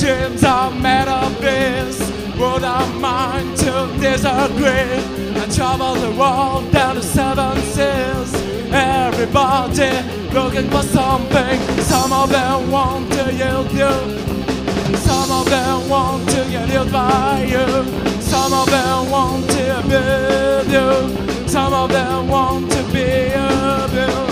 Dreams are made of this, world are mine to disagree. I travel the world down to seven seas. Everybody looking for something. Some of them want to yield you, some of them want to get healed by you, some of them want to build you, some of them want to be a build.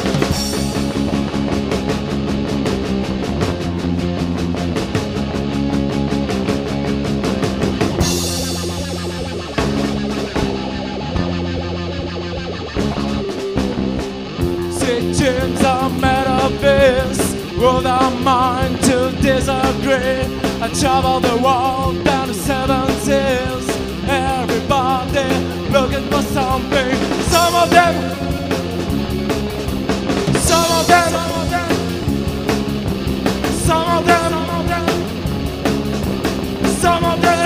Dreams are made of this, world are mine to disagree. I travel the world down to seven seas. Everybody looking for something. Some of them, some of them, some of them, some of them.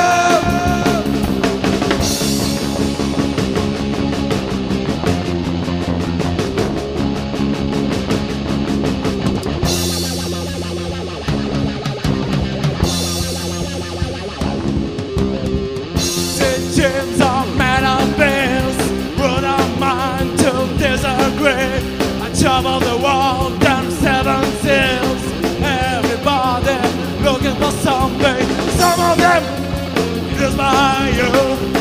Dreams are made of this, world are mine to disagree. I travel the world down to seven seas. Everybody looking for something. Some of them is by you.